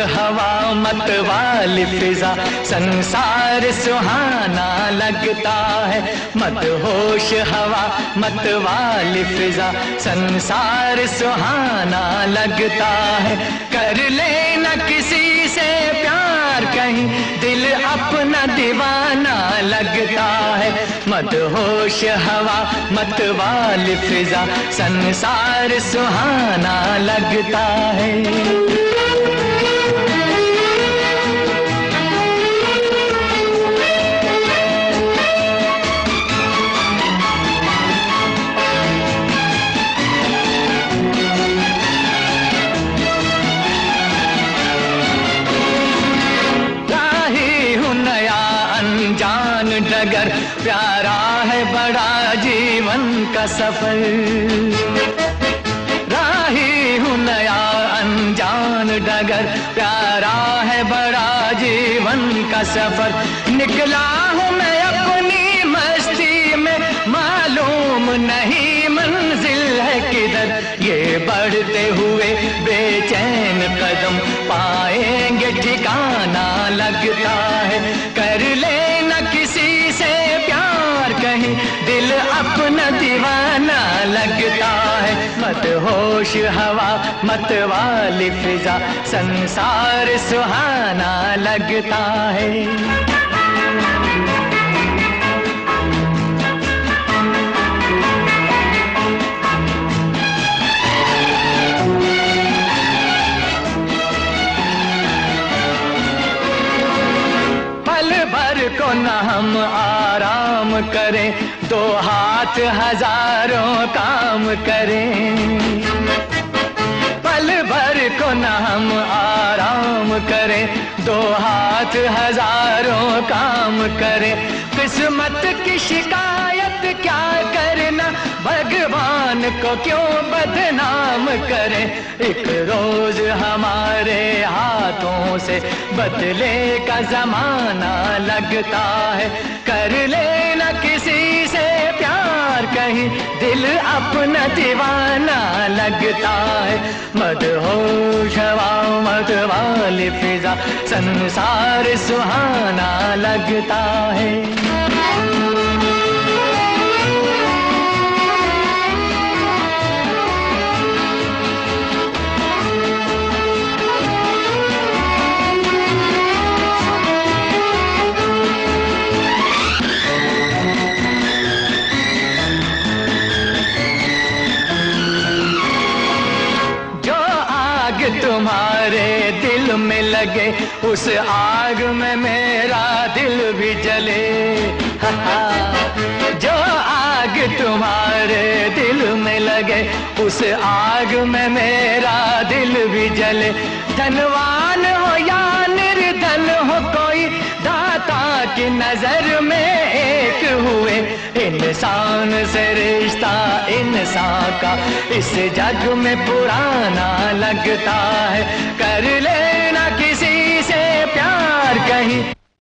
हवा मत वाली फिजा, संसार सुहाना लगता है। मत होश हवा मत वाली फिजा, संसार सुहाना लगता है। कर लेना किसी से प्यार, कहीं दिल अपना दीवाना लगता है। मत होश हवा मत वाली फिजा, संसार सुहाना लगता है। डगर प्यारा है बड़ा जीवन का सफर, राही हूँ नया अनजान डगर, प्यारा है बड़ा जीवन का सफर। निकला हूँ मैं अपनी मस्ती में, मालूम नहीं मंजिल है किधर। ये बढ़ते हुए बेचैन कदम पाएंगे ठिकाना लगता है। कर लेना किसी से प्यार, कहीं दिल अपना दीवाना लगता है। मत होश हवा मत वाली फिजा, संसार सुहाना लगता है। को न हम आराम करें, दो हाथ हजारों काम करें। पल भर को न हम आराम करें, दो हाथ हजारों काम करें। किस्मत की शिकायत क्या करना, भगवान को क्यों बदनाम करें। एक रोज हमारे हाथों से बदले का जमाना लगता है। कर लेना किसी से प्यार, कहीं दिल अपना दीवाना लगता है। मत होश हवा मत वाली फिजा, संसार सुहाना लगता है। तुम्हारे दिल में लगे, उस आग में मेरा दिल भी जले। जो आग तुम्हारे दिल में लगे, उस आग में मेरा दिल भी जले। धनवान हो या निर्धन हो, कोई दाता की नजर में एक हुए। इंसान से रिश्ता इंसान का इस जग में पुराना लगता है। कर लेना किसी से प्यार, कहीं